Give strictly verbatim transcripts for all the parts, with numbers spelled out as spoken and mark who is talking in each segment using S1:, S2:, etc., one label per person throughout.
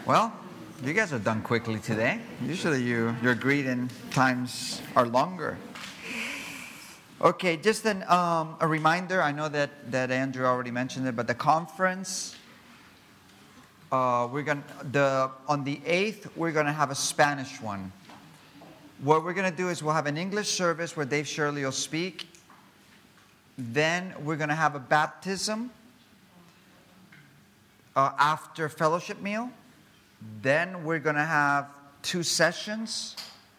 S1: Well, you guys are done quickly today. Usually you, your greeting times are longer. Okay, just an, um, a reminder. I know that, that Andrew already mentioned it, but the conference, uh, we're gonna the on the eighth, we're going to have a Spanish one. What we're going to do is we'll have an English service where Dave Shirley will speak. Then we're going to have a baptism uh, after fellowship meal. Then we're going to have two sessions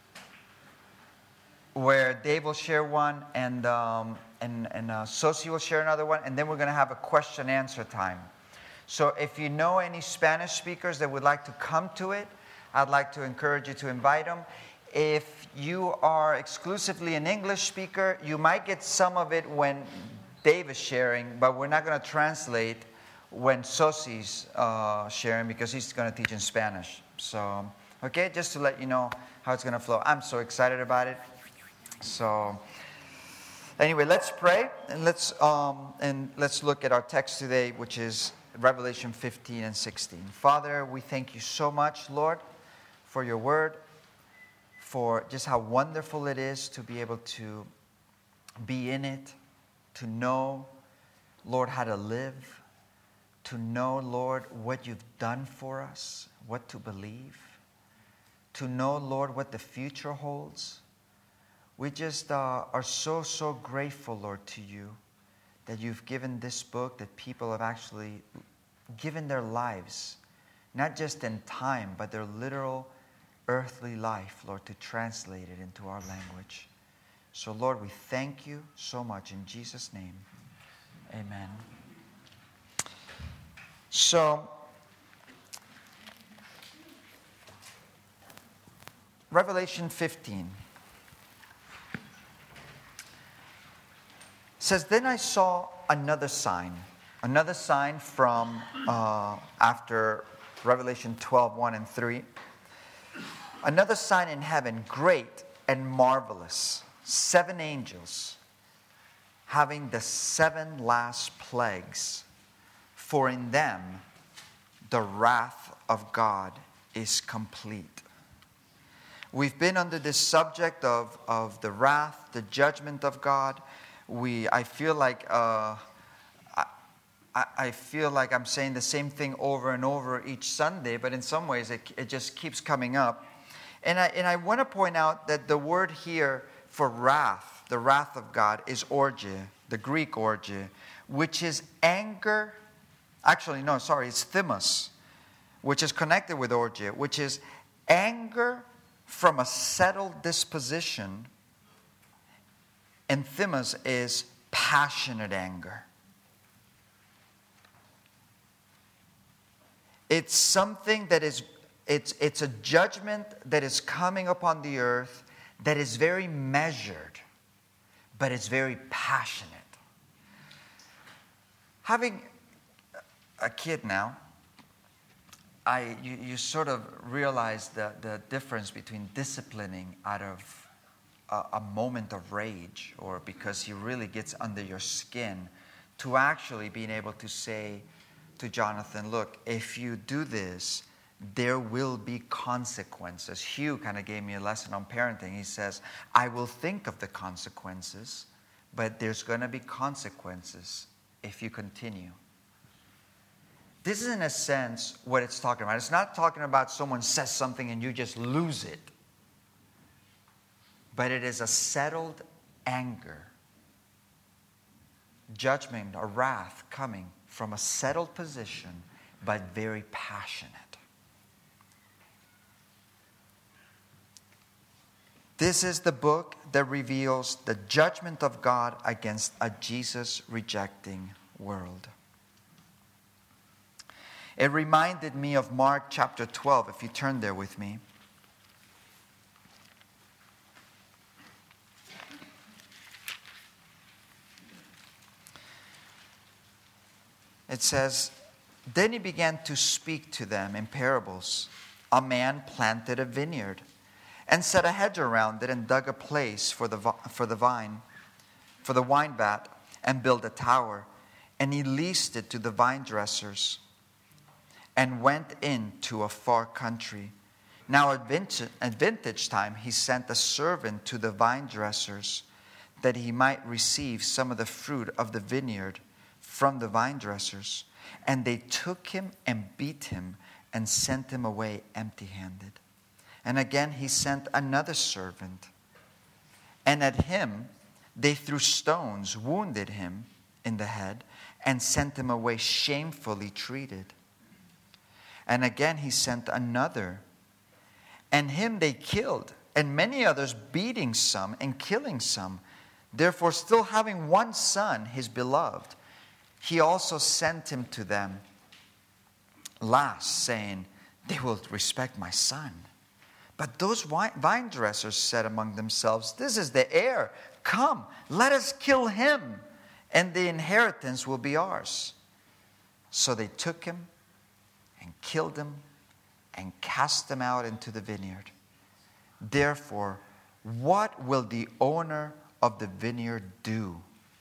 S1: where Dave will share one and um, and, and uh, Sosi will share another one. And then we're going to have a question answer time. So if you know any Spanish speakers that would like to come to it, I'd like to encourage you to invite them. If you are exclusively an English speaker, you might get some of it when Dave is sharing, but we're not going to translate when Sosi's uh, sharing because he's going to teach in Spanish. So, okay, just to let you know how it's going to flow. I'm so excited about it. So, anyway, let's pray and let's um, and let's look at our text today, which is Revelation fifteen and sixteen. Father, we thank you so much, Lord, for your word, for just how wonderful it is to be able to be in it, to know, Lord, how to live, to know, Lord, what you've done for us, what to believe, to know, Lord, what the future holds. We just uh, are so, so grateful, Lord, to you that you've given this book, that people have actually given their lives, not just in time, but their literal earthly life, Lord, to translate it into our language. So, Lord, we thank you so much in Jesus' name. Amen. So, Revelation fifteen says, "Then I saw another sign, another sign from uh, after Revelation twelve, one and three. Another sign in heaven, great and marvelous, seven angels, having the seven last plagues, for in them the wrath of God is complete." We've been under this subject of, of the wrath, the judgment of God. We, I feel like uh, I, I feel like I'm saying the same thing over and over each Sunday, but in some ways it, it just keeps coming up. And I, and I want to point out that the word here for wrath, the wrath of God, is orge, the Greek orge, which is anger. Actually, no, sorry, it's thymos, which is connected with orge, which is anger from a settled disposition. And thymos is passionate anger. It's something that is, it's, it's a judgment that is coming upon the earth that is very measured, but it's very passionate. Having a kid now, I you, you sort of realize the, the difference between disciplining out of a, a moment of rage or because he really gets under your skin to actually being able to say to Jonathan, look, if you do this, there will be consequences. Hugh kind of gave me a lesson on parenting. He says, I will think of the consequences, but there's going to be consequences if you continue. This is, in a sense, what it's talking about. It's not talking about someone says something and you just lose it. But it is a settled anger, judgment, or wrath coming from a settled position, but very passionate. This is the book that reveals the judgment of God against a Jesus-rejecting world. It reminded me of Mark chapter twelve, if you turn there with me. It says, "Then he began to speak to them in parables. A man planted a vineyard and set a hedge around it and dug a place for the for the vine, for the wine vat, and built a tower. And he leased it to the vine dressers and went into a far country. Now at vintage, at vintage time he sent a servant to the vine dressers, that he might receive some of the fruit of the vineyard from the vine dressers. And they took him and beat him and sent him away empty-handed. And again he sent another servant, and at him they threw stones, wounded him in the head, and sent him away shamefully treated. And again he sent another, and him they killed, and many others, beating some and killing some. Therefore, still having one son, his beloved, he also sent him to them last, saying, they will respect my son. But those vine dressers said among themselves, this is the heir. Come, let us kill him, and the inheritance will be ours. So they took him and killed him and cast him out into the vineyard. Therefore, what will the owner of the vineyard do?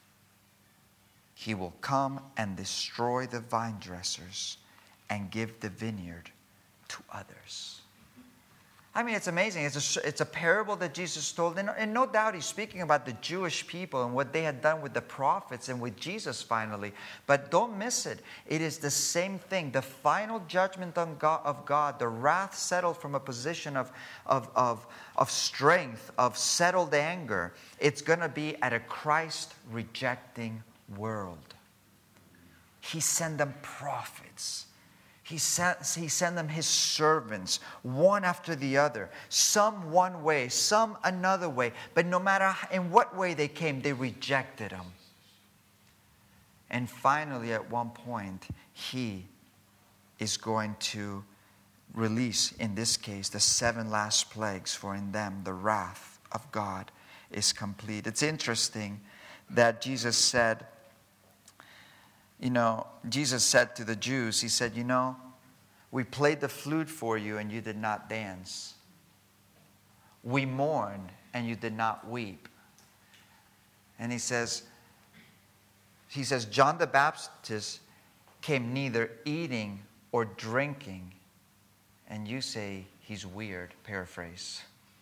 S1: He will come and destroy the vine dressers and give the vineyard to others. I mean, it's amazing. It's a, it's a parable that Jesus told. And, and no doubt he's speaking about the Jewish people and what they had done with the prophets and with Jesus finally. But don't miss it. It is the same thing. The final judgment on God, of God, the wrath settled from a position of, of, of, of strength, of settled anger. It's going to be at a Christ-rejecting world. He sent them prophets. He sent, he sent them his servants, one after the other. Some one way, some another way. But no matter in what way they came, they rejected him. And finally, at one point, he is going to release, in this case, the seven last plagues, for in them the wrath of God is complete. It's interesting that Jesus said, You know, Jesus said to the Jews, he said, you know, we played the flute for you and you did not dance. We mourned and you did not weep. And he says, he says, John the Baptist came neither eating or drinking. And you say he's weird, paraphrase.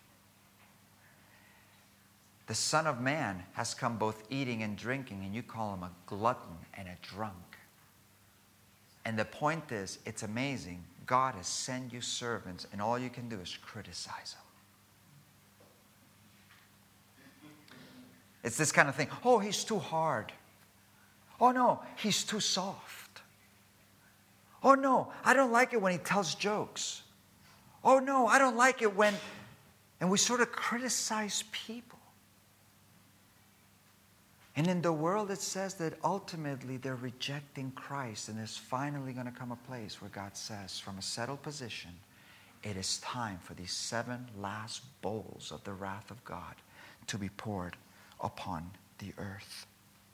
S1: The Son of Man has come both eating and drinking, and you call him a glutton and a drunk. And the point is, it's amazing. God has sent you servants, and all you can do is criticize them. It's this kind of thing. Oh, he's too hard. Oh, no, he's too soft. Oh, no, I don't like it when he tells jokes. Oh, no, I don't like it when... And we sort of criticize people. And in the world, it says that ultimately they're rejecting Christ. And there's finally going to come a place where God says, from a settled position, it is time for these seven last bowls of the wrath of God to be poured upon the earth.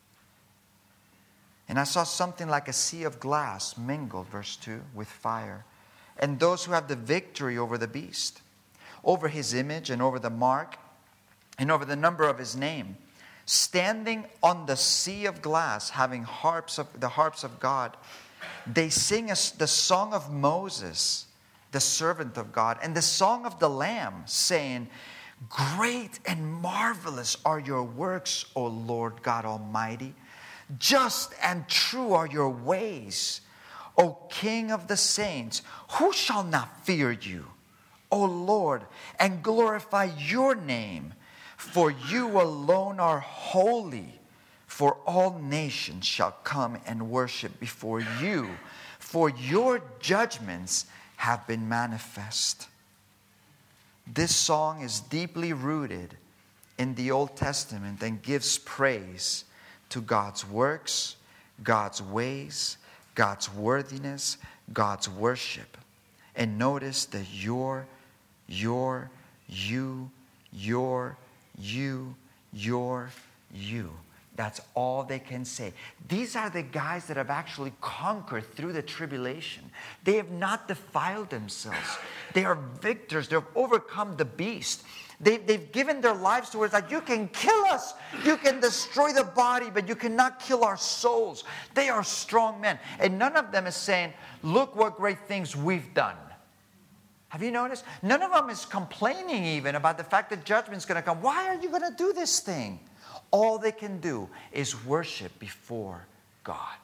S1: And I saw something like a sea of glass mingled, verse two, with fire. And those who have the victory over the beast, over his image and over the mark, and over the number of his name, standing on the sea of glass, having harps of the harps of God, they sing us the song of Moses, the servant of God, and the song of the Lamb, saying, great and marvelous are your works, O Lord God Almighty. Just and true are your ways, O King of the saints. Who shall not fear you, O Lord, and glorify your name? For you alone are holy, for all nations shall come and worship before you, for your judgments have been manifest. This song is deeply rooted in the Old Testament and gives praise to God's works, God's ways, God's worthiness, God's worship. And notice that your, your, you, your, you, your, you. That's all they can say. These are the guys that have actually conquered through the tribulation. They have not defiled themselves. They are victors. They have overcome the beast. They, they've given their lives to us. Like, you can kill us. You can destroy the body, but you cannot kill our souls. They are strong men. And none of them is saying, look what great things we've done. Have you noticed? None of them is complaining even about the fact that judgment's going to come. Why are you going to do this thing? All they can do is worship before God.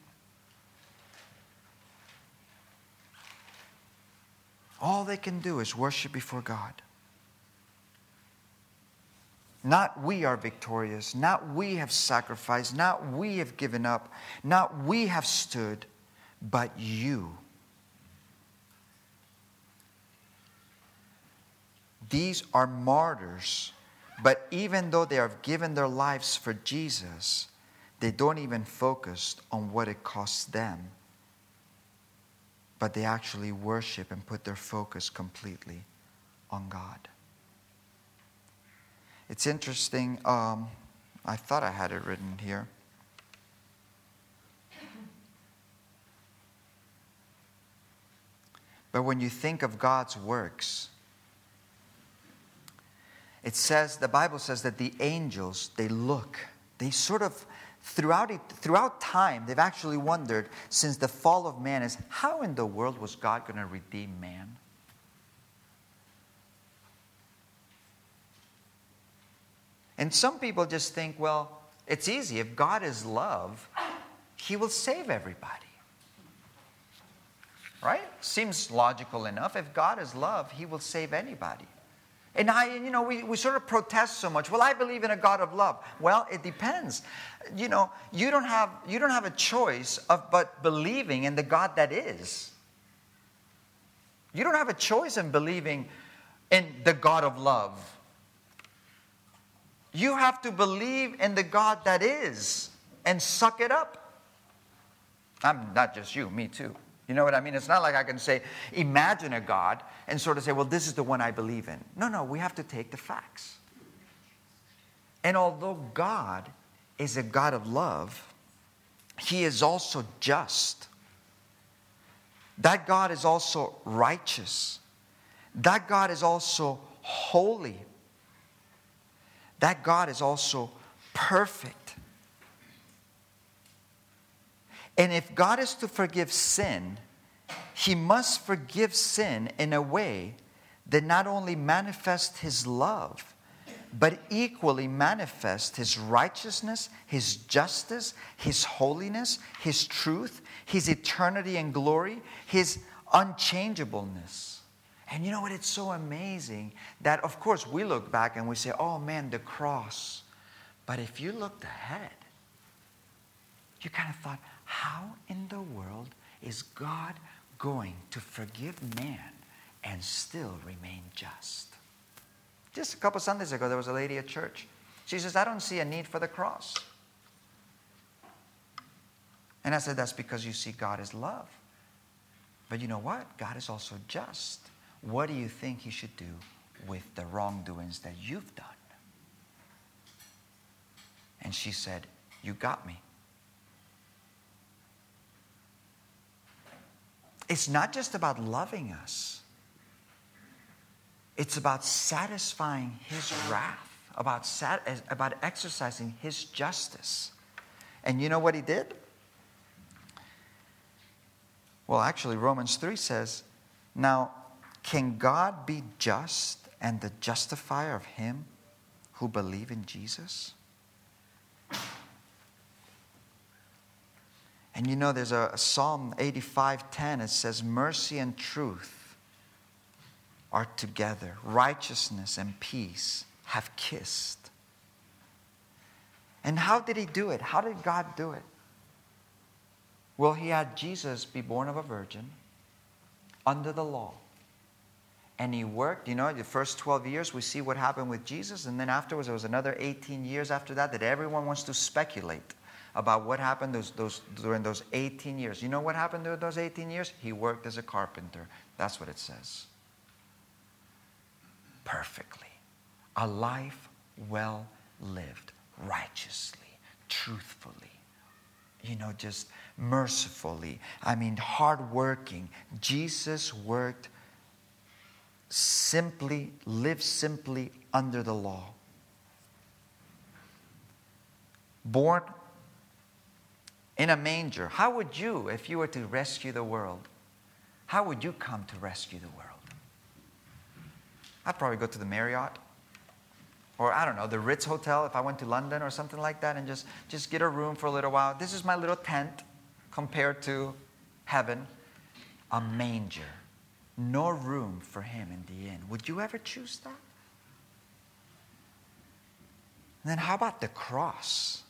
S1: All they can do is worship before God. Not we are victorious. Not we have sacrificed. Not we have given up. Not we have stood. But you. These are martyrs. But even though they have given their lives for Jesus, they don't even focus on what it costs them. But they actually worship and put their focus completely on God. It's interesting. Um, I thought I had it written here. But when you think of God's works, it says, the Bible says that the angels, they look. They sort of, throughout it, throughout time, they've actually wondered, since the fall of man, is how in the world was God going to redeem man? And some people just think, well, it's easy. If God is love, He will save everybody. Right? Seems logical enough. If God is love, He will save anybody. And I, you know, we, we sort of protest so much. Well, I believe in a God of love. Well, it depends. You know, you don't have you don't have a choice of but believing in the God that is. You don't have a choice in believing in the God of love. You have to believe in the God that is and suck it up. I'm not just you, me too. You know what I mean? It's not like I can say, imagine a God and sort of say, well, this is the one I believe in. No, no, we have to take the facts. And although God is a God of love, He is also just. That God is also righteous. That God is also holy. That God is also perfect. And if God is to forgive sin, He must forgive sin in a way that not only manifests His love, but equally manifests His righteousness, His justice, His holiness, His truth, His eternity and glory, His unchangeableness. And you know what? It's so amazing that, of course, we look back and we say, oh man, the cross. But if you looked ahead, you kind of thought, how in the world is God going to forgive man and still remain just? Just a couple Sundays ago, there was a lady at church. She says, I don't see a need for the cross. And I said, that's because you see God as love. But you know what? God is also just. What do you think He should do with the wrongdoings that you've done? And she said, you got me. It's not just about loving us. It's about satisfying His wrath, about, sat- about exercising His justice. And you know what He did? Well, actually, Romans three says, now, can God be just and the justifier of him who believe in Jesus? And you know, there's a, a Psalm eighty-five ten. It says, mercy and truth are together. Righteousness and peace have kissed. And how did he do it? How did God do it? Well, he had Jesus be born of a virgin under the law. And he worked, you know, the first twelve years, we see what happened with Jesus. And then afterwards, there was another eighteen years after that that everyone wants to speculate about what happened those, those, during those eighteen years. You know what happened during those eighteen years? He worked as a carpenter. That's what it says. Perfectly. A life well lived, righteously, truthfully, you know, just mercifully. I mean, hardworking. Jesus worked simply, lived simply under the law. Born in a manger. How would you, if you were to rescue the world, how would you come to rescue the world? I'd probably go to the Marriott. Or, I don't know, the Ritz Hotel if I went to London or something like that, and just, just get a room for a little while. This is my little tent compared to heaven. A manger. No room for him in the inn. Would you ever choose that? And then how about the cross?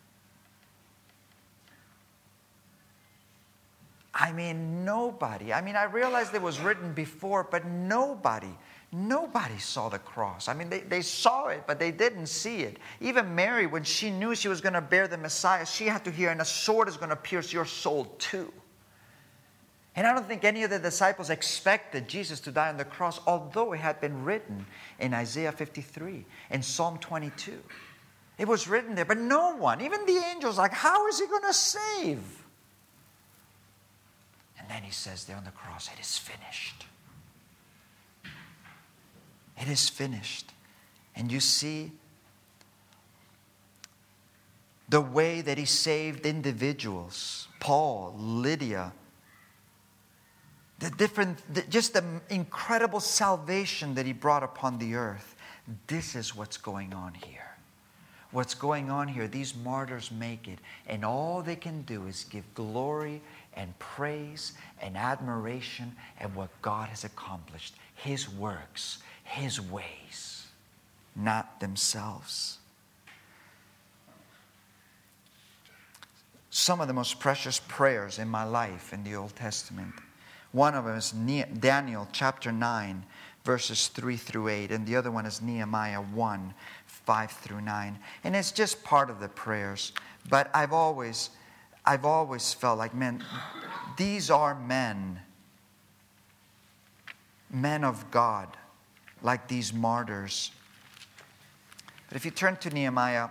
S1: I mean, nobody. I mean, I realized it was written before, but nobody, nobody saw the cross. I mean, they, they saw it, but they didn't see it. Even Mary, when she knew she was going to bear the Messiah, she had to hear, and a sword is going to pierce your soul too. And I don't think any of the disciples expected Jesus to die on the cross, although it had been written in Isaiah fifty-three, in Psalm twenty-two. It was written there, but no one, even the angels, like, how is he going to save? And then he says there on the cross, it is finished. It is finished. And you see the way that he saved individuals. Paul, Lydia, the different, the, just the incredible salvation that he brought upon the earth. This is what's going on here. What's going on here, these martyrs make it. And all they can do is give glory and praise and admiration at what God has accomplished. His works, His ways, not themselves. Some of the most precious prayers in my life in the Old Testament. One of them is Daniel chapter nine, verses three through eight. And the other one is Nehemiah one, five through nine. And it's just part of the prayers. But I've always... I've always felt like, man, these are men, men of God, like these martyrs. But if you turn to Nehemiah,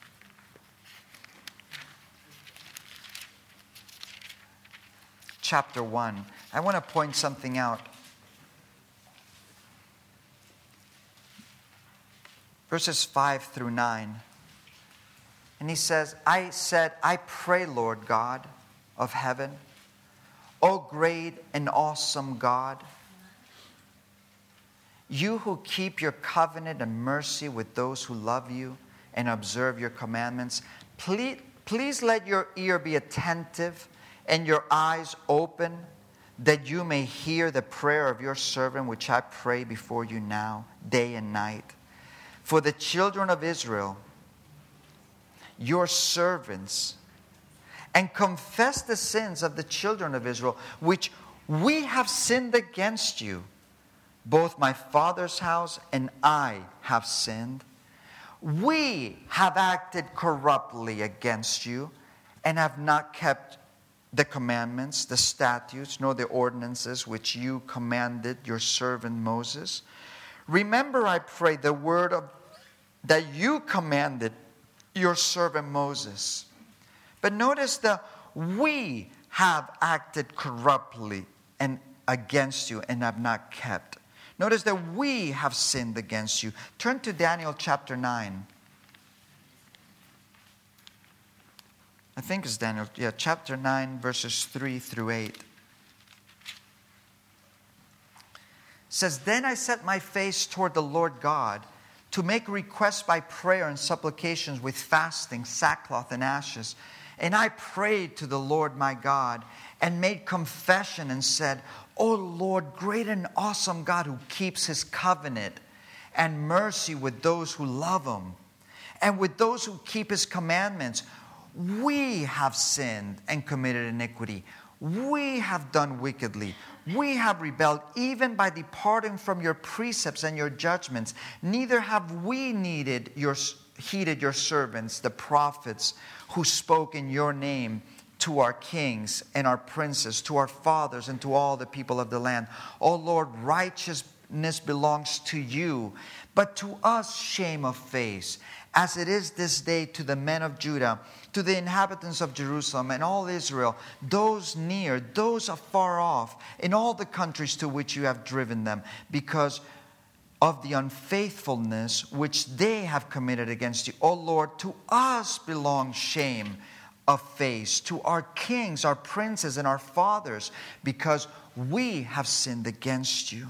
S1: chapter one, I want to point something out. Verses five through nine. And he says, I said, I pray, Lord God of heaven, O great and awesome God, you who keep your covenant and mercy with those who love you and observe your commandments, please, please let your ear be attentive and your eyes open, that you may hear the prayer of your servant, which I pray before you now, day and night. For the children of Israel, your servants, and confess the sins of the children of Israel, which we have sinned against you. Both my father's house and I have sinned. We have acted corruptly against you and have not kept the commandments, the statutes, nor the ordinances which you commanded your servant Moses. Remember, I pray, the word of, that you commanded your servant Moses. But notice the we have acted corruptly and against you and have not kept. Notice that we have sinned against you. Turn to Daniel chapter nine. I think it's Daniel, yeah, chapter nine, verses three through eight. It says, Then I set my face toward the Lord God, to make requests by prayer and supplications with fasting, sackcloth, and ashes. And I prayed to the Lord my God and made confession and said, O Lord, great and awesome God, who keeps His covenant and mercy with those who love Him and with those who keep His commandments. We have sinned and committed iniquity. We have done wickedly. We have rebelled even by departing from your precepts and your judgments. Neither have we needed your, heeded your servants, the prophets, who spoke in your name to our kings and our princes, to our fathers and to all the people of the land. O Lord, righteous faithfulness belongs to you, but to us shame of face, as it is this day to the men of Judah, to the inhabitants of Jerusalem and all Israel, those near, those afar off, in all the countries to which you have driven them, because of the unfaithfulness which they have committed against you. O Lord, to us belongs shame of face, to our kings, our princes, and our fathers, because we have sinned against you.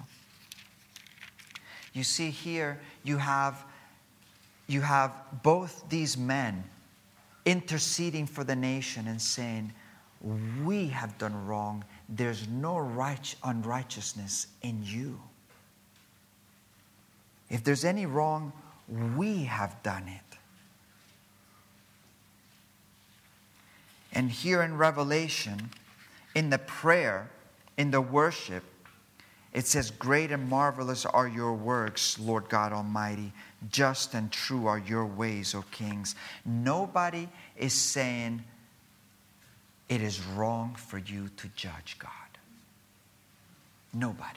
S1: You see here, you have, you have both these men interceding for the nation and saying, we have done wrong. There's no right, unrighteousness in you. If there's any wrong, we have done it. And here in Revelation, in the prayer, in the worship, it says, great and marvelous are your works, Lord God Almighty. Just and true are your ways, O kings. Nobody is saying it is wrong for you to judge God. Nobody.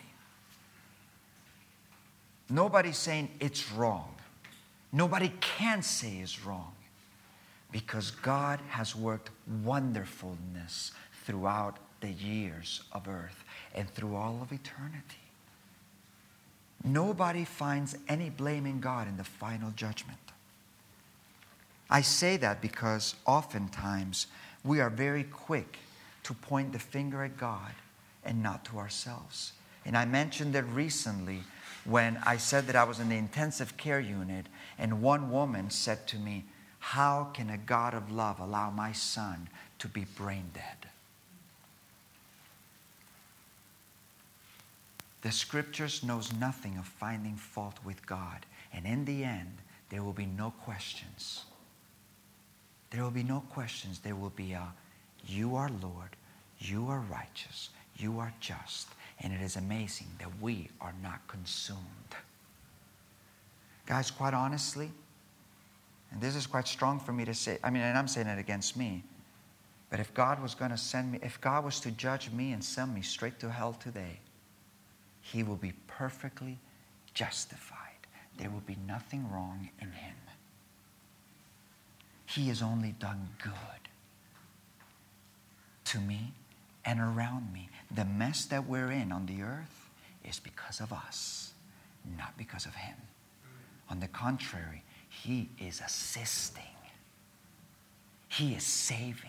S1: Nobody's saying it's wrong. Nobody can say it's wrong. Because God has worked wonderfulness throughout the years of earth and through all of eternity. Nobody finds any blame in God in the final judgment. I say that because oftentimes we are very quick to point the finger at God and not to ourselves. And I mentioned it recently when I said that I was in the intensive care unit, and one woman said to me, how can a God of love allow my son to be brain dead? The scriptures knows nothing of finding fault with God. And in the end, there will be no questions. There will be no questions. There will be a, you are Lord, you are righteous, you are just. And it is amazing that we are not consumed. Guys, quite honestly, and this is quite strong for me to say, I mean, and I'm saying it against me, but if God was going to send me, if God was to judge me and send me straight to hell today, He will be perfectly justified. There will be nothing wrong in Him. He has only done good to me and around me. The mess that we're in on the earth is because of us, not because of Him. On the contrary, He is assisting. He is saving.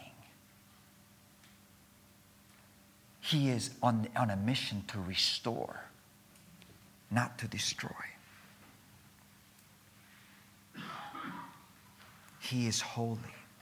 S1: He is on, on a mission to restore, not to destroy. He is holy.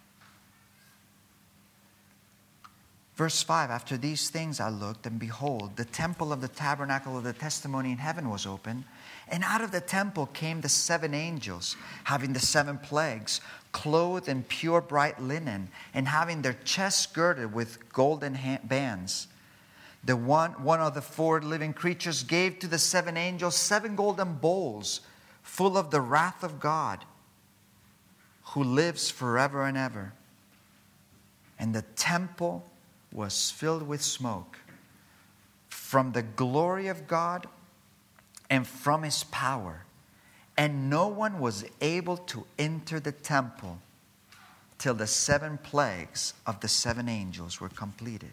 S1: Verse five, after these things I looked, and behold, the temple of the tabernacle of the testimony in heaven was open. And out of the temple came the seven angels, having the seven plagues, clothed in pure bright linen, and having their chests girded with golden bands. The one, one of the four living creatures gave to the seven angels seven golden bowls full of the wrath of God, who lives forever and ever. And the temple was filled with smoke from the glory of God and from His power. And no one was able to enter the temple till the seven plagues of the seven angels were completed.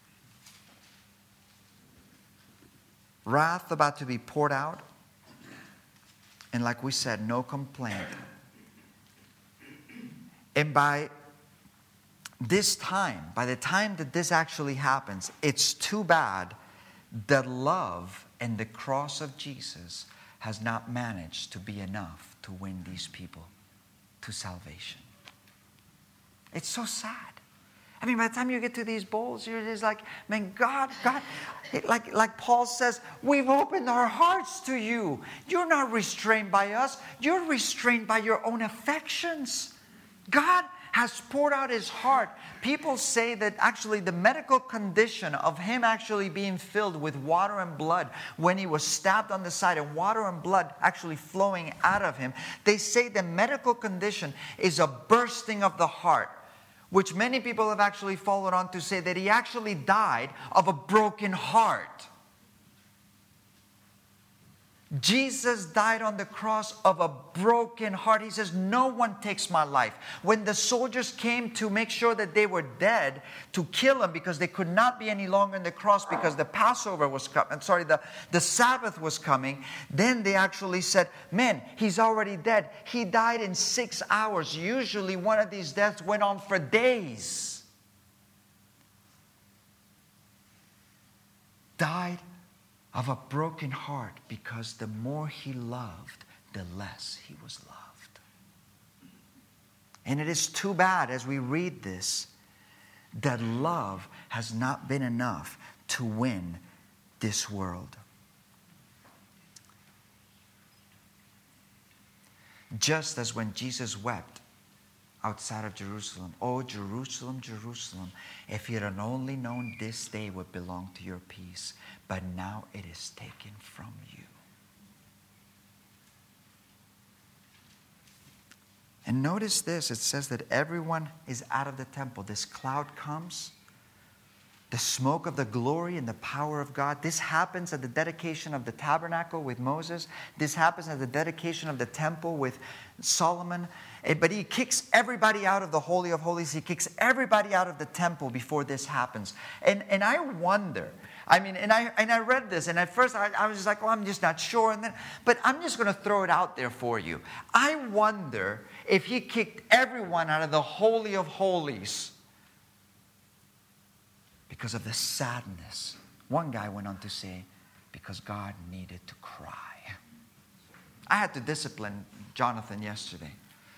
S1: Wrath about to be poured out. And like we said, no complaint. And by this time, by the time that this actually happens, it's too bad that love and the cross of Jesus has not managed to be enough to win these people to salvation. It's so sad. I mean, by the time you get to these bowls, you're just like, man, God, God, it, like, like Paul says, we've opened our hearts to you. You're not restrained by us. You're restrained by your own affections. God has poured out His heart. People say that actually the medical condition of Him actually being filled with water and blood when He was stabbed on the side and water and blood actually flowing out of Him, they say the medical condition is a bursting of the heart, which many people have actually followed on to say that He actually died of a broken heart. Jesus died on the cross of a broken heart. He says, no one takes my life. When the soldiers came to make sure that they were dead, to kill him because they could not be any longer in the cross because the Passover was coming, I'm sorry, the, the Sabbath was coming, then they actually said, man, he's already dead. He died in six hours. Usually one of these deaths went on for days. Died of a broken heart, because the more he loved, the less he was loved. And it is too bad as we read this that love has not been enough to win this world. Just as when Jesus wept outside of Jerusalem, oh Jerusalem, Jerusalem, if you had only known this day would belong to your peace, but now it is taken from you. And notice this, it says that everyone is out of the temple. This cloud comes, the smoke of the glory and the power of God. This happens at the dedication of the tabernacle with Moses. This happens at the dedication of the temple with Solomon. But he kicks everybody out of the Holy of Holies. He kicks everybody out of the temple before this happens. And, and I wonder, I mean, and I and I read this, and at first I, I was just like, well, I'm just not sure. And then, but I'm just going to throw it out there for you. I wonder if he kicked everyone out of the Holy of Holies because of the sadness. One guy went on to say, because God needed to cry. I had to discipline Jonathan yesterday.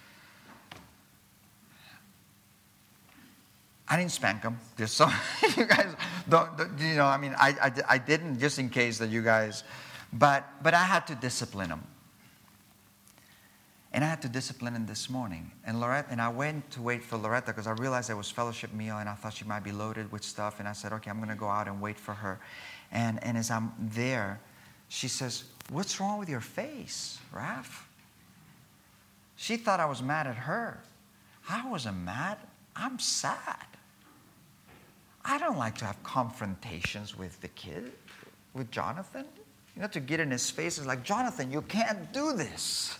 S1: I didn't spank him, just so you guys don't, don't, you know, I mean, I, I, I didn't, just in case that you guys, but, but I had to discipline him. And I had to discipline him this morning. And Loretta, and I went to wait for Loretta because I realized there was fellowship meal and I thought she might be loaded with stuff. And I said, okay, I'm going to go out and wait for her. And, and as I'm there, she says, what's wrong with your face, Raph? She thought I was mad at her. I wasn't mad. I'm sad. I don't like to have confrontations with the kid, with Jonathan. You know, to get in his face is like, Jonathan, you can't do this.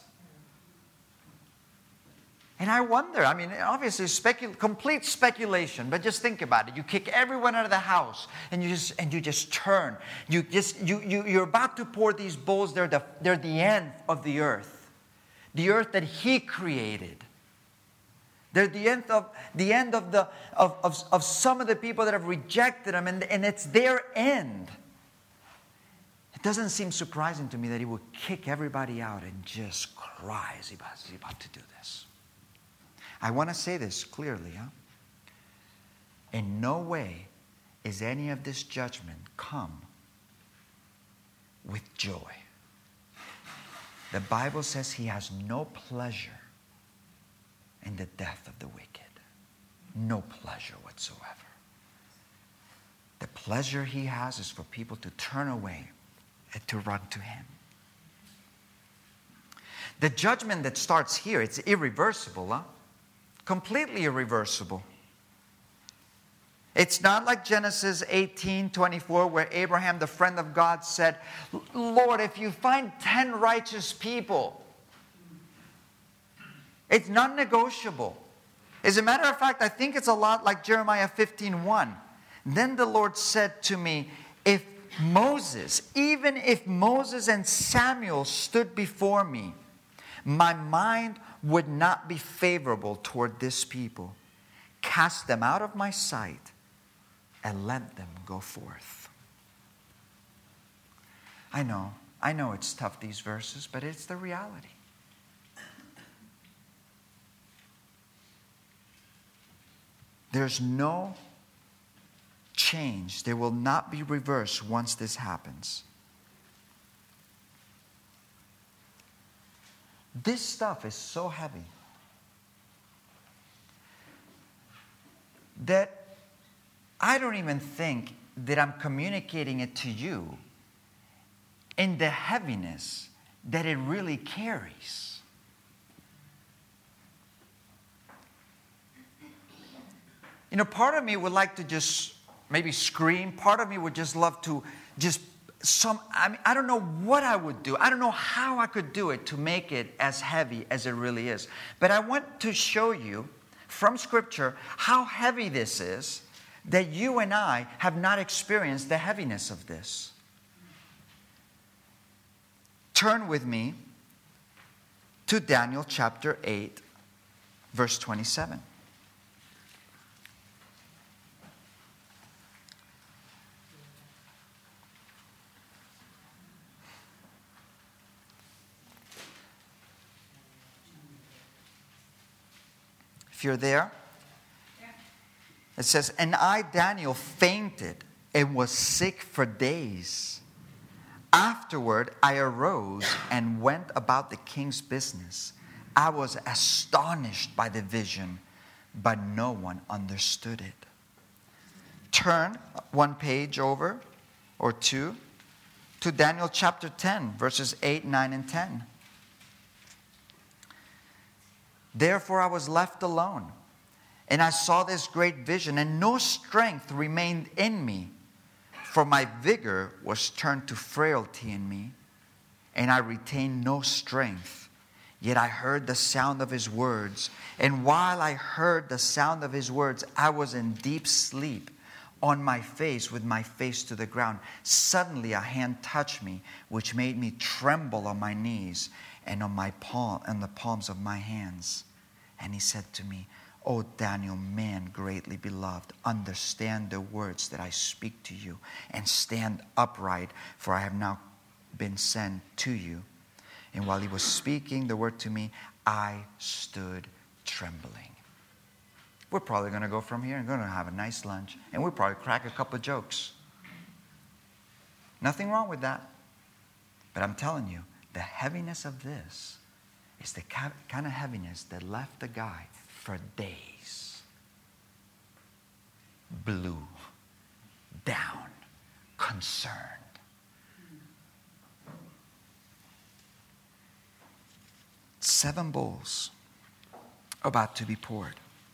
S1: And I wonder, I mean, obviously, specu- complete speculation, but just think about it. You kick everyone out of the house, and you just and you just turn. You just you you you're about to pour these bowls. They're the they're the end of the earth, the earth that He created. They're the end of the end of the of, of, of some of the people that have rejected Him, and, and it's their end. It doesn't seem surprising to me that He would kick everybody out and just cry as He about, as he about to do this. I want to say this clearly, huh? In no way is any of this judgment come with joy. The Bible says He has no pleasure in the death of the wicked. No pleasure whatsoever. The pleasure He has is for people to turn away and to run to Him. The judgment that starts here, it's irreversible, huh? Completely irreversible. It's not like Genesis eighteen twenty-four, where Abraham, the friend of God, said, Lord, if you find ten righteous people, it's non-negotiable. As a matter of fact, I think it's a lot like Jeremiah fifteen one. Then the Lord said to me, if Moses, even if Moses and Samuel stood before me, my mind would not be favorable toward this people. Cast them out of my sight and let them go forth. I know, I know it's tough, these verses, but it's the reality. There's no change. There will not be reverse once this happens. This stuff is so heavy that I don't even think that I'm communicating it to you in the heaviness that it really carries. You know, part of me would like to just maybe scream. Part of me would just love to just some, I mean, I don't know what I would do. I don't know how I could do it to make it as heavy as it really is. But I want to show you from Scripture how heavy this is, that you and I have not experienced the heaviness of this. Turn with me to Daniel chapter eight, verse twenty-seven. If you're there, it says, and I, Daniel, fainted and was sick for days. Afterward, I arose and went about the king's business. I was astonished by the vision, but no one understood it. Turn one page over, or two, to Daniel chapter ten, verses eight, nine, and ten. Therefore I was left alone, and I saw this great vision, and no strength remained in me, for my vigor was turned to frailty in me, and I retained no strength. Yet I heard the sound of his words, and while I heard the sound of his words, I was in deep sleep, on my face, with my face to the ground. Suddenly a hand touched me, which made me tremble on my knees and on my palm, and the palms of my hands. And he said to me, O Daniel, man greatly beloved, understand the words that I speak to you, and stand upright, for I have now been sent to you. And while he was speaking the word to me, I stood trembling. We're probably going to go from here and going to have a nice lunch, and we'll probably crack a couple of jokes. Nothing wrong with that. But I'm telling you, the heaviness of this is the kind of heaviness that left the guy for days. Blue, down, concerned. Seven bowls about to be poured.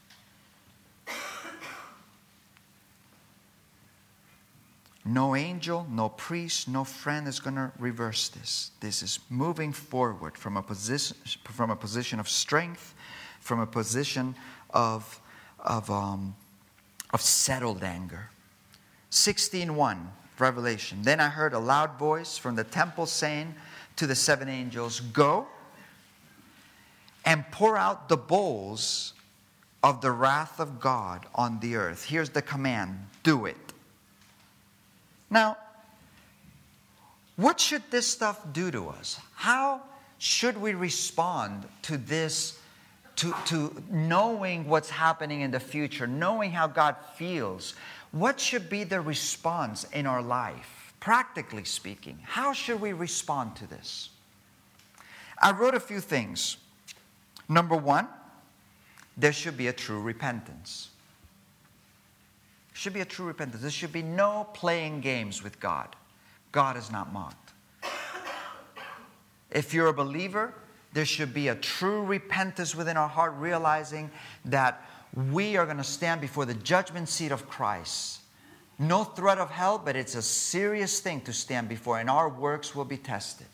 S1: No angel, no priest, no friend is going to reverse this. This is moving forward from a position, from a position of strength, from a position of, of, um, of settled anger. sixteen one, Revelation. Then I heard a loud voice from the temple saying to the seven angels, go and pour out the bowls of the wrath of God on the earth. Here's the command, do it. Now, what should this stuff do to us? How should we respond to this, to, to knowing what's happening in the future, knowing how God feels? What should be the response in our life, practically speaking? How should we respond to this? I wrote a few things. Number one, there should be a true repentance. There should be a true repentance. There should be no playing games with God. God is not mocked. If you're a believer, there should be a true repentance within our heart, realizing that we are going to stand before the judgment seat of Christ. No threat of hell, but it's a serious thing to stand before, and our works will be tested.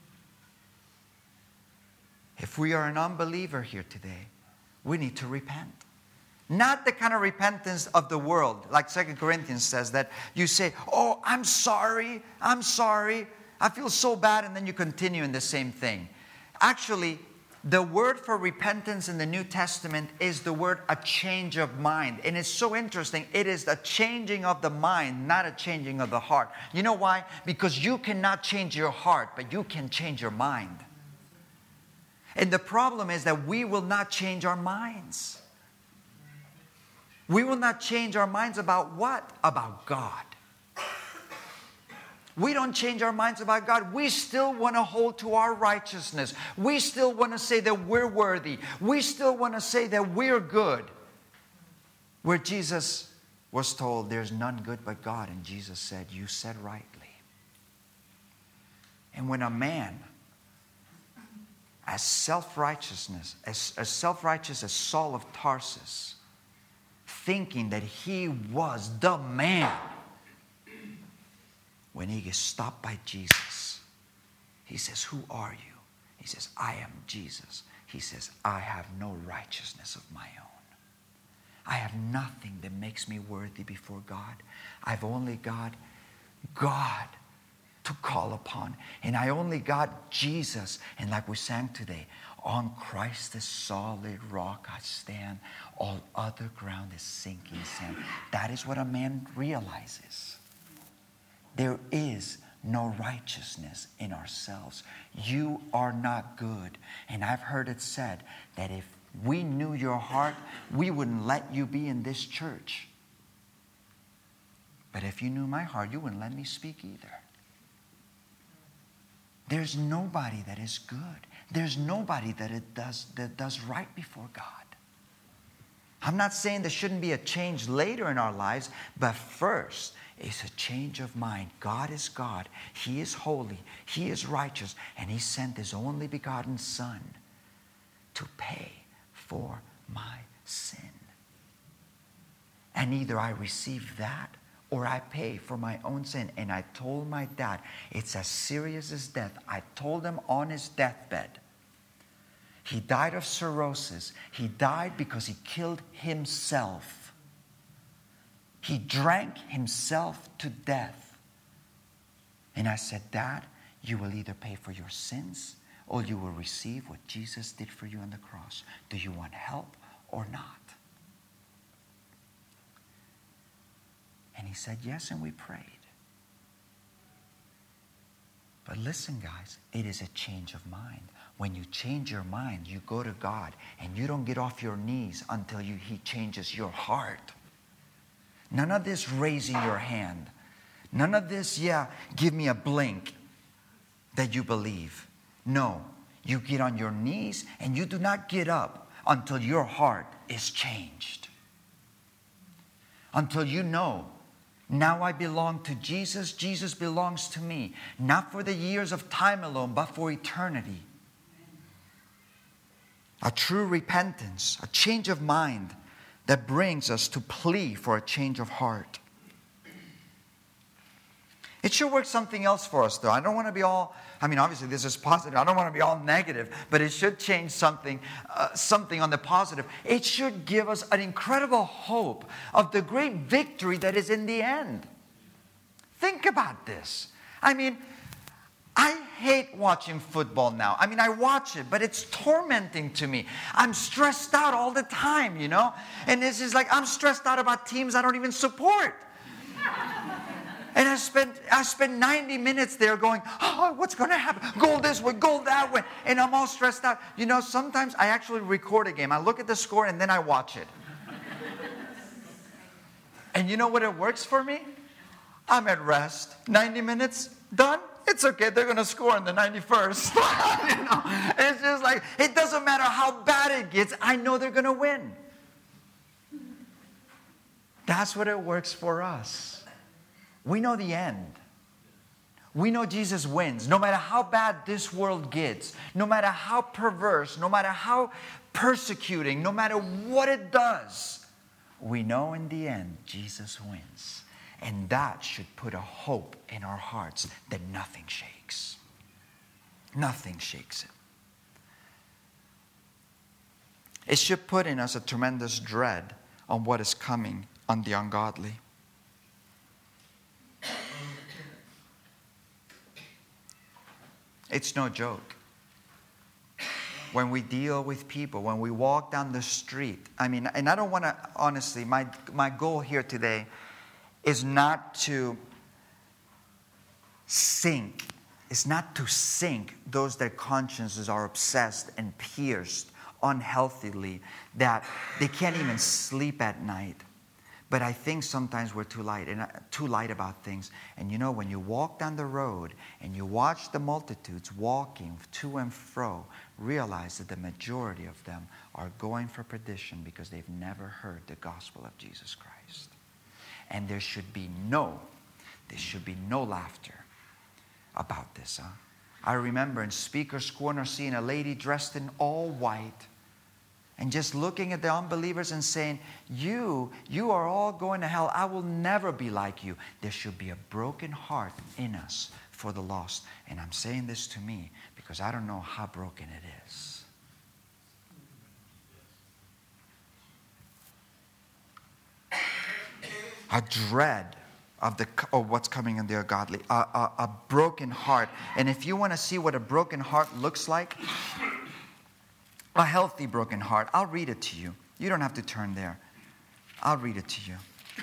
S1: If we are an unbeliever here today, we need to repent. Not the kind of repentance of the world, like Second Corinthians says, that you say, oh, I'm sorry, I'm sorry, I feel so bad, and then you continue in the same thing. Actually, the word for repentance in the New Testament is the word a change of mind. And it's so interesting. It is a changing of the mind, not a changing of the heart. You know why? Because you cannot change your heart, but you can change your mind. And the problem is that we will not change our minds. We will not change our minds about what? About God. We don't change our minds about God. We still want to hold to our righteousness. We still want to say that we're worthy. We still want to say that we're good. Where Jesus was told, there's none good but God. And Jesus said, you said rightly. And when a man as self-righteousness, as, as self-righteous as Saul of Tarsus, thinking that he was the man, when he gets stopped by Jesus, he says, who are you? He says, I am Jesus. He says, I have no righteousness of my own. I have nothing that makes me worthy before God. I've only got God to call upon. And I only got Jesus. And like we sang today, on Christ the solid rock I stand. All other ground is sinking sand. That is what a man realizes. There is no righteousness in ourselves. You are not good. And I've heard it said that if we knew your heart, we wouldn't let you be in this church. But if you knew my heart, you wouldn't let me speak either. There's nobody that is good. There's nobody that it does that does right before God. I'm not saying there shouldn't be a change later in our lives, but first is a change of mind. God is God. He is holy. He is righteous. And He sent His only begotten Son to pay for my sin. And either I receive that or I pay for my own sin. And I told my dad, it's as serious as death. I told him on his deathbed. He died of cirrhosis. He died because he killed himself. He drank himself to death. And I said, Dad, you will either pay for your sins or you will receive what Jesus did for you on the cross. Do you want help or not? And he said yes, and we prayed. But listen, guys, it is a change of mind. When you change your mind, you go to God, and you don't get off your knees until you, He changes your heart. None of this raising your hand. None of this, yeah, give me a blink that you believe. No, you get on your knees, and you do not get up until your heart is changed. Until you know, now I belong to Jesus. Jesus belongs to me. Not for the years of time alone, but for eternity. A true repentance, a change of mind that brings us to plea for a change of heart. It should work something else for us, though. I don't want to be all, I mean, obviously this is positive. I don't want to be all negative, but it should change something, uh, something on the positive. It should give us an incredible hope of the great victory that is in the end. Think about this. I mean, I hate watching football now. I mean, I watch it, but it's tormenting to me. I'm stressed out all the time, you know? And this is like, I'm stressed out about teams I don't even support. And I spent I spent ninety minutes there going, oh, what's going to happen? Goal this way, goal that way. And I'm all stressed out. You know, sometimes I actually record a game. I look at the score and then I watch it. And you know what it works for me? I'm at rest. ninety minutes, done. It's okay. They're going to score in the ninety-first. You know, it's just like, it doesn't matter how bad it gets. I know they're going to win. That's what it works for us. We know the end. We know Jesus wins. No matter how bad this world gets, no matter how perverse, no matter how persecuting, no matter what it does, we know in the end Jesus wins. And that should put a hope in our hearts that nothing shakes. Nothing shakes it. It should put in us a tremendous dread on what is coming on the ungodly. It's no joke. When we deal with people, when we walk down the street, I mean, and I don't want to, honestly, my, my goal here today is not to sink, it's not to sink those that consciences are obsessed and pierced unhealthily, that they can't even sleep at night. But I think sometimes we're too light and uh, too light about things. And you know, when you walk down the road and you watch the multitudes walking to and fro, realize that the majority of them are going for perdition because they've never heard the gospel of Jesus Christ. And there should be no, there should be no laughter about this. Huh? I remember in Speaker's Corner seeing a lady dressed in all white. and just looking at the unbelievers and saying, you, you are all going to hell. I will never be like you. There should be a broken heart in us for the lost. And I'm saying this to me because I don't know how broken it is. A dread of the of what's coming in the ungodly, a, a, a broken heart. And if you want to see what a broken heart looks like, a healthy broken heart, I'll read it to you. You don't have to turn there. I'll read it to you.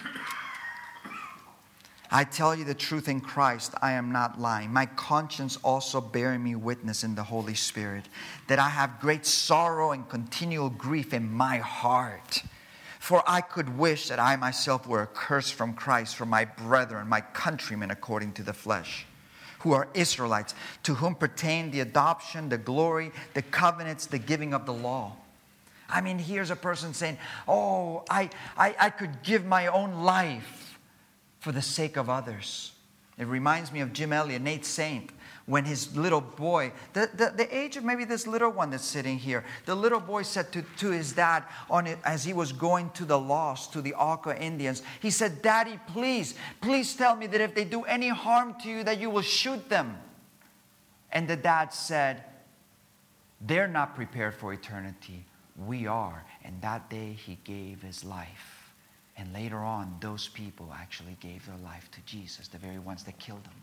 S1: I tell you the truth in Christ, I am not lying. My conscience also bearing me witness in the Holy Spirit, that I have great sorrow and continual grief in my heart. For I could wish that I myself were accursed from Christ for my brethren, my countrymen according to the flesh, who are Israelites, to whom pertain the adoption, the glory, the covenants, the giving of the law. I mean, here's a person saying, oh, I, I, I could give my own life for the sake of others. It reminds me of Jim Elliot, Nate Saint, when his little boy, the, the, the age of maybe this little one that's sitting here, the little boy said to, to his dad on it, as he was going to the lost, to the Auca Indians, he said, Daddy, please, please tell me that if they do any harm to you, that you will shoot them. And the dad said, they're not prepared for eternity. We are. And that day he gave his life. And later on, those people actually gave their life to Jesus, the very ones that killed him.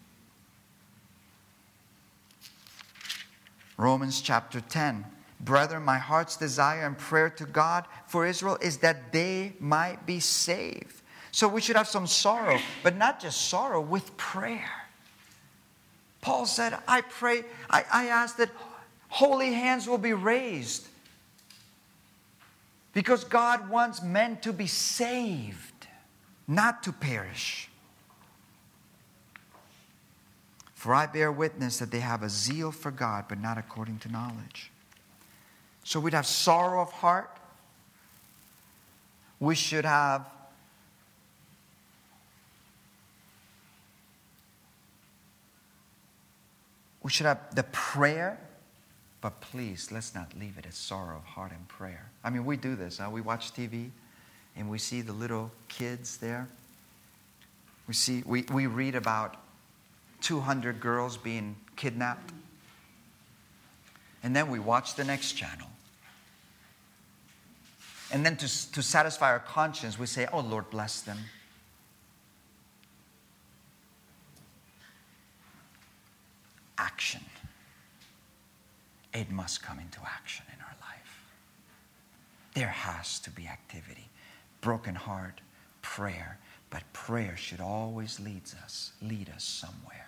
S1: Romans chapter ten. Brethren, my heart's desire and prayer to God for Israel is that they might be saved. So we should have some sorrow, but not just sorrow, with prayer. Paul said, I pray, I, I ask that holy hands will be raised. Because God wants men to be saved, not to perish. For I bear witness that they have a zeal for God, but not according to knowledge. So we'd have sorrow of heart. We should have we should have the prayer. But please, let's not leave it as sorrow of heart and prayer. I mean, we do this. Huh? We watch T V and we see the little kids there. We see, we, we read about two hundred girls being kidnapped. And then we watch the next channel. And then to, to satisfy our conscience, we say, oh, Lord, bless them. Action. It must come into action in our life. There has to be activity. Broken heart, prayer. But prayer should always lead us, lead us somewhere.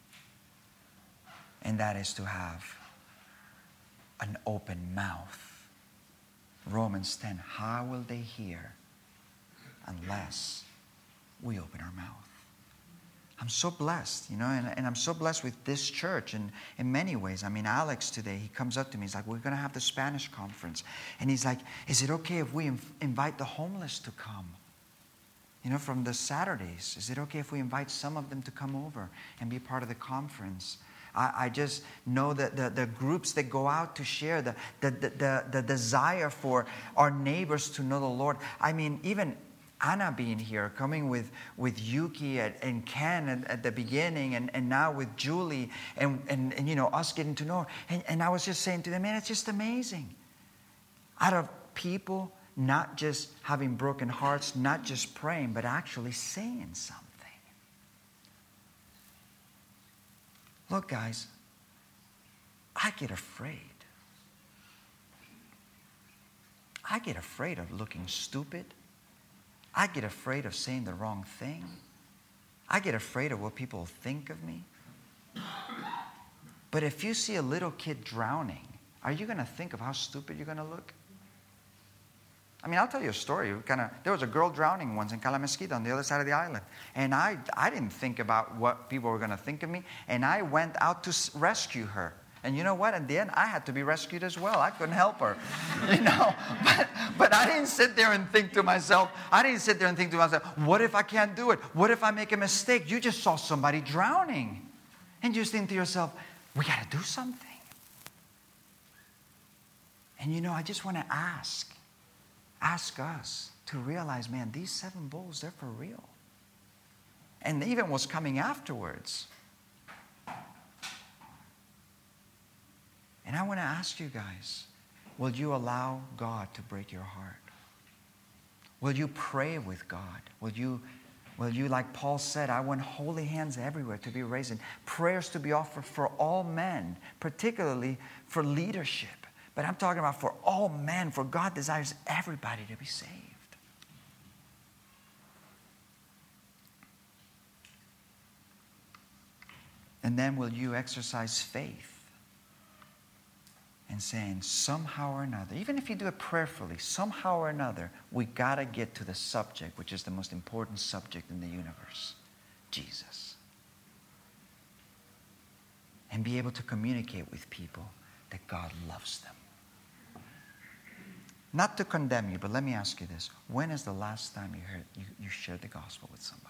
S1: And that is to have an open mouth. Romans ten, how will they hear unless we open our mouth? I'm so blessed, you know, and, and I'm so blessed with this church in, in many ways. I mean, Alex today, he comes up to me. He's like, we're going to have the Spanish conference. And he's like, is it okay if we inv- invite the homeless to come? You know, from the Saturdays. Is it okay if we invite some of them to come over and be part of the conference? I, I just know that the, the groups that go out to share, the, the, the, the, the desire for our neighbors to know the Lord. I mean, even Anna being here, coming with, with Yuki at, and Ken at, at the beginning, and, and now with Julie, and, and, and, you know, us getting to know her. And, and I was just saying to them, man, it's just amazing. Out of people not just having broken hearts, not just praying, but actually saying something. Look, guys, I get afraid. I get afraid of looking stupid. I get afraid of saying the wrong thing. I get afraid of what people think of me. But if you see a little kid drowning, are you going to think of how stupid you're going to look? I mean, I'll tell you a story. Kind of, there was a girl drowning once in Cala Mesquita on the other side of the island. And I, I didn't think about what people were going to think of me. And I went out to rescue her. And you know what? In the end, I had to be rescued as well. I couldn't help her, you know. But, but I didn't sit there and think to myself, I didn't sit there and think to myself, what if I can't do it? What if I make a mistake? You just saw somebody drowning. And you just think to yourself, we got to do something. And you know, I just want to ask, ask us to realize, man, these seven bowls, they're for real. And even what's coming afterwards. And I want to ask you guys, will you allow God to break your heart? Will you pray with God? Will you, will you, like Paul said, I want holy hands everywhere to be raised, and prayers to be offered for all men, particularly for leadership. But I'm talking about for all men, for God desires everybody to be saved. And then will you exercise faith and saying, somehow or another, even if you do it prayerfully, somehow or another, we got to get to the subject, which is the most important subject in the universe, Jesus. And be able to communicate with people that God loves them. Not to condemn you, but let me ask you this. When is the last time you heard you, you shared the gospel with somebody?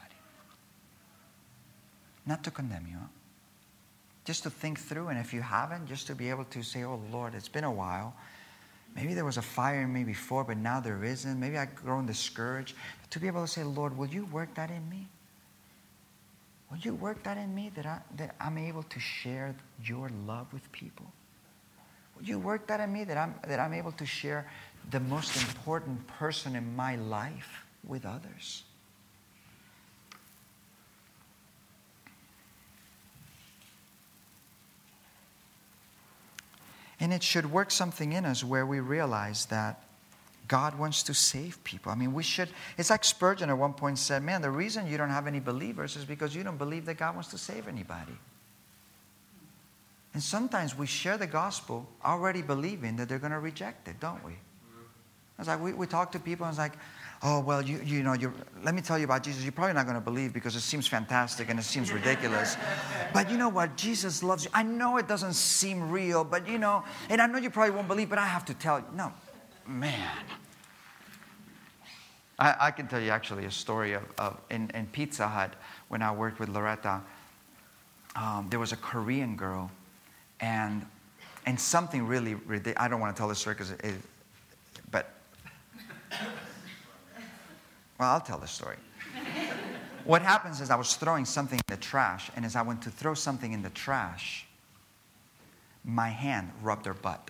S1: Not to condemn you, huh? Just to think through, and if you haven't, just to be able to say, oh Lord, it's been a while. Maybe there was a fire in me before, but now there isn't. Maybe I've grown discouraged. To be able to say, Lord, will you work that in me? Will you work that in me, that, I, that I'm able to share your love with people? Will you work that in me, that I'm, that I'm able to share the most important person in my life with others? And it should work something in us where we realize that God wants to save people. I mean, we should, it's like Spurgeon at one point said, man, the reason you don't have any believers is because you don't believe that God wants to save anybody. And sometimes we share the gospel already believing that they're going to reject it, don't we? It's like we, we talk to people and it's like, oh, well, you you know, you let me tell you about Jesus. You're probably not going to believe because it seems fantastic and it seems ridiculous. But you know what? Jesus loves you. I know it doesn't seem real, but you know, and I know you probably won't believe, but I have to tell you. No, man. I, I can tell you actually a story of, of in, in Pizza Hut when I worked with Loretta. Um, there was a Korean girl, and and something really ridiculous. I don't want to tell this story because it, it, but. Well, I'll tell the story. What happens is I was throwing something in the trash, and as I went to throw something in the trash, my hand rubbed her butt.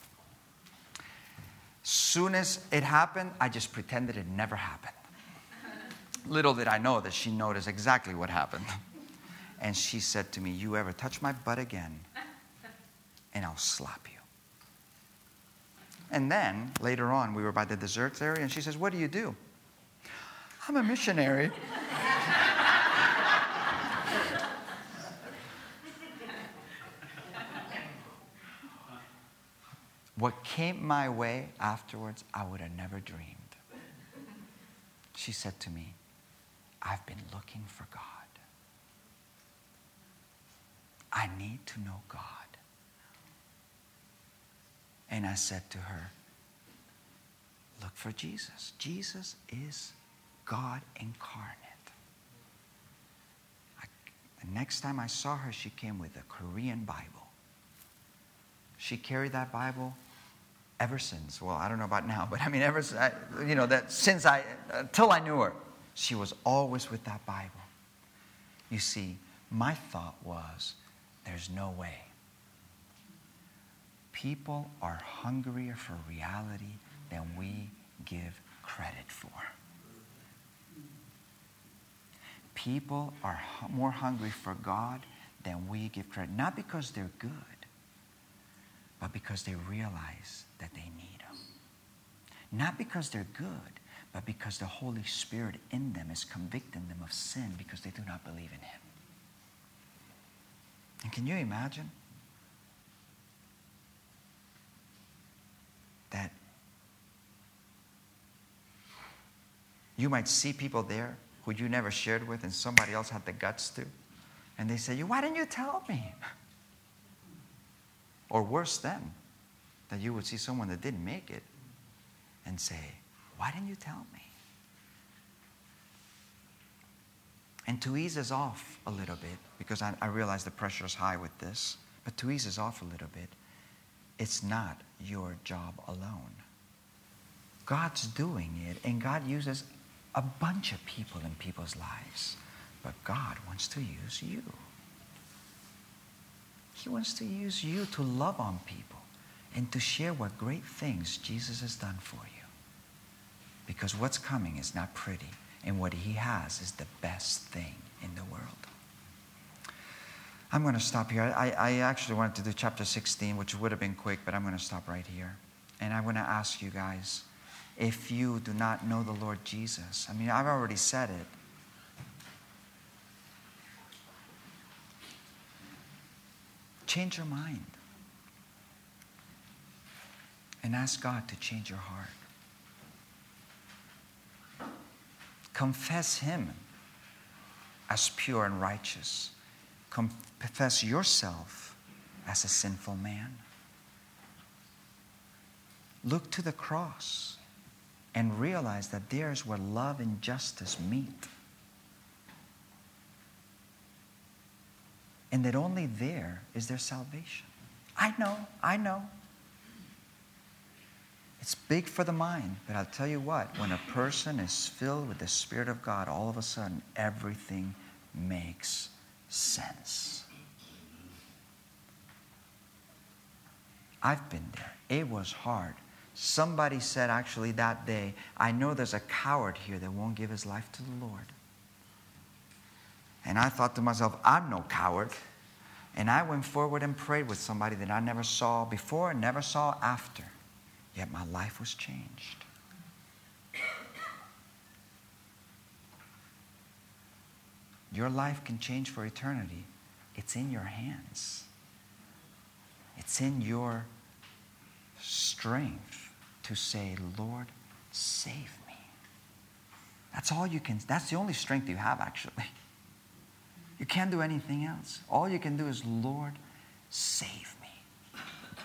S1: Soon as it happened, I just pretended it never happened. Little did I know that she noticed exactly what happened. And she said to me, you ever touch my butt again, and I'll slap you. And then, later on, we were by the desserts area, and she says, what do you do? I'm a missionary. What came my way afterwards, I would have never dreamed. She said to me, I've been looking for God. I need to know God. And I said to her, look for Jesus. Jesus is God incarnate. I, the next time I saw her, she came with a Korean Bible. She carried that Bible ever since. Well, I don't know about now, but I mean, ever since, you know, that since I, until I knew her, she was always with that Bible. You see, my thought was, there's no way. People are hungrier for reality than we give credit for. People are more hungry for God than we give credit. Not because they're good, but because they realize that they need Him. Not because they're good, but because the Holy Spirit in them is convicting them of sin because they do not believe in Him. And can you imagine that you might see people there who you never shared with and somebody else had the guts to, and they say, why didn't you tell me? Or worse than, that you would see someone that didn't make it and say, why didn't you tell me? And to ease us off a little bit, because I, I realize the pressure is high with this, but to ease us off a little bit, it's not your job alone. God's doing it, and God uses a bunch of people in people's lives. But God wants to use you. He wants to use you to love on people and to share what great things Jesus has done for you. Because what's coming is not pretty, and what he has is the best thing in the world. I'm going to stop here. I, I actually wanted to do chapter sixteen, which would have been quick, but I'm going to stop right here. And I want to ask you guys, if you do not know the Lord Jesus, I mean, I've already said it. Change your mind. And ask God to change your heart. Confess him as pure and righteous. Confess yourself as a sinful man. Look to the cross and realize that there is where love and justice meet. And that only there is there salvation. I know, I know. It's big for the mind, but I'll tell you what, when a person is filled with the Spirit of God, all of a sudden everything makes sense. I've been there. It was hard. Somebody said actually that day, I know there's a coward here that won't give his life to the Lord. And I thought to myself, I'm no coward. And I went forward and prayed with somebody that I never saw before and never saw after. Yet my life was changed. Your life can change for eternity. It's in your hands. It's in your strength to say, Lord, save me. That's all you can, that's the only strength you have, actually. You can't do anything else. All you can do is, Lord, save me.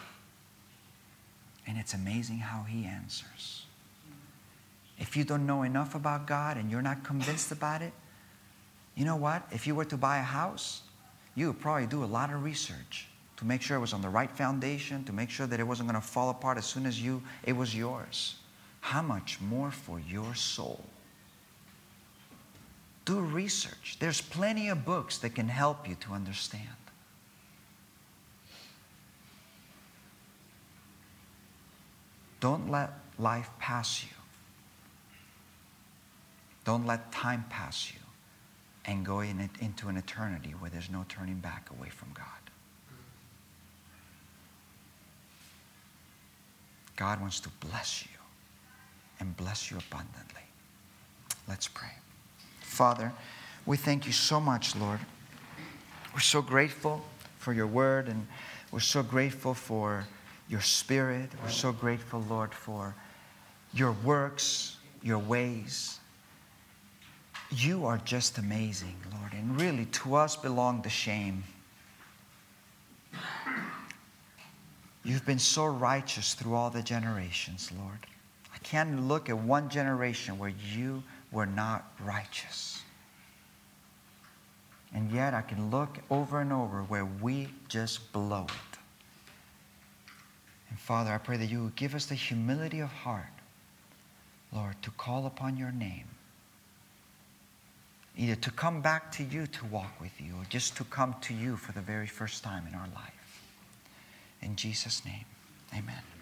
S1: And it's amazing how he answers. If you don't know enough about God and you're not convinced about it, you know what? If you were to buy a house, you would probably do a lot of research to make sure it was on the right foundation, to make sure that it wasn't going to fall apart as soon as you it was yours. How much more for your soul? Do research. There's plenty of books that can help you to understand. Don't let life pass you. Don't let time pass you and go in it, into an eternity where there's no turning back away from God. God wants to bless you and bless you abundantly. Let's pray. Father, we thank you so much, Lord. We're so grateful for your word, and we're so grateful for your Spirit. We're so grateful, Lord, for your works, your ways. You are just amazing, Lord, and really to us belong the shame. You've been so righteous through all the generations, Lord. I can't look at one generation where you were not righteous. And yet I can look over and over where we just blow it. And Father, I pray that you would give us the humility of heart, Lord, to call upon your name. Either to come back to you to walk with you, or just to come to you for the very first time in our life. In Jesus' name, amen.